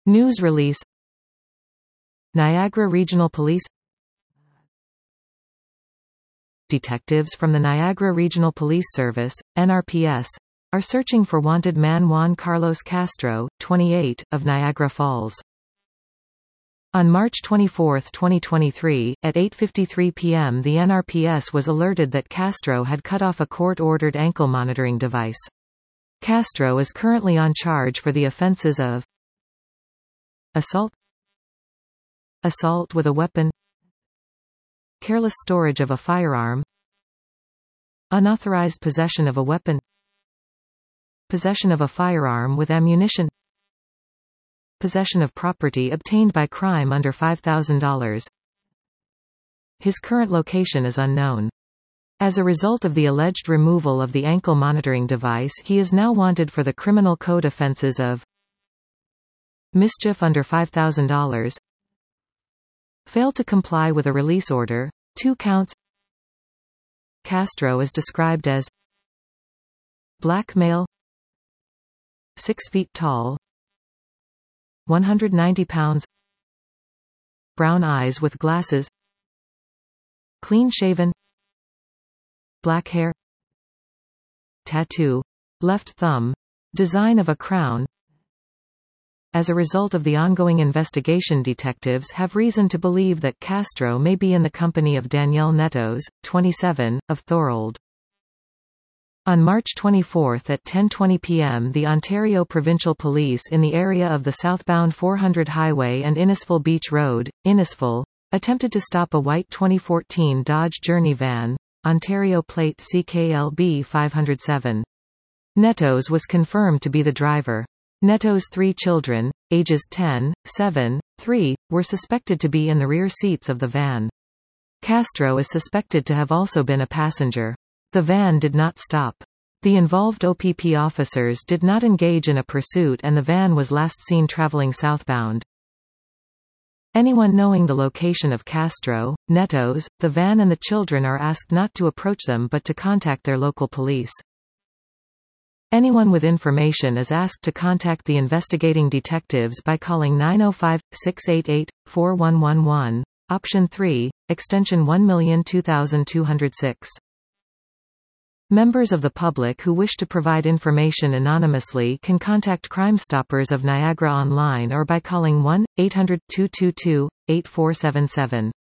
News release. Niagara Regional Police. Detectives from the Niagara Regional Police Service, NRPS, are searching for wanted man Juan Carlos Castro, 28, of Niagara Falls. On March 24, 2023, at 8:53 p.m. the NRPS was alerted that Castro had cut off a court-ordered ankle monitoring device. Castro is currently on charge for the offenses of assault, assault with a weapon, careless storage of a firearm, unauthorized possession of a weapon, possession of a firearm with ammunition, possession of property obtained by crime under $5,000. His current location is unknown. As a result of the alleged removal of the ankle monitoring device, he is now wanted for the criminal code offenses of mischief under $5,000, failed to comply with a release order, 2 counts. Castro is described as black male, 6 feet tall, 190 pounds, brown eyes with glasses, clean-shaven, black hair, tattoo, left thumb, design of a crown. As a result of the ongoing investigation, detectives have reason to believe that Castro may be in the company of Danielle Nettos, 27, of Thorold. On March 24 at 10:20 p.m. the Ontario Provincial Police in the area of the southbound 400 Highway and Innisfil Beach Road, Innisfil, attempted to stop a white 2014 Dodge Journey van, Ontario plate CKLB 507. Nettos was confirmed to be the driver. Nettos' 3 children, ages 10, 7, 3, were suspected to be in the rear seats of the van. Castro is suspected to have also been a passenger. The van did not stop. The involved OPP officers did not engage in a pursuit and the van was last seen traveling southbound. Anyone knowing the location of Castro, Nettos, the van and the children are asked not to approach them but to contact their local police. Anyone with information is asked to contact the investigating detectives by calling 905-688-4111, option 3, extension 1,002,206. Members of the public who wish to provide information anonymously can contact Crime Stoppers of Niagara online or by calling 1-800-222-8477.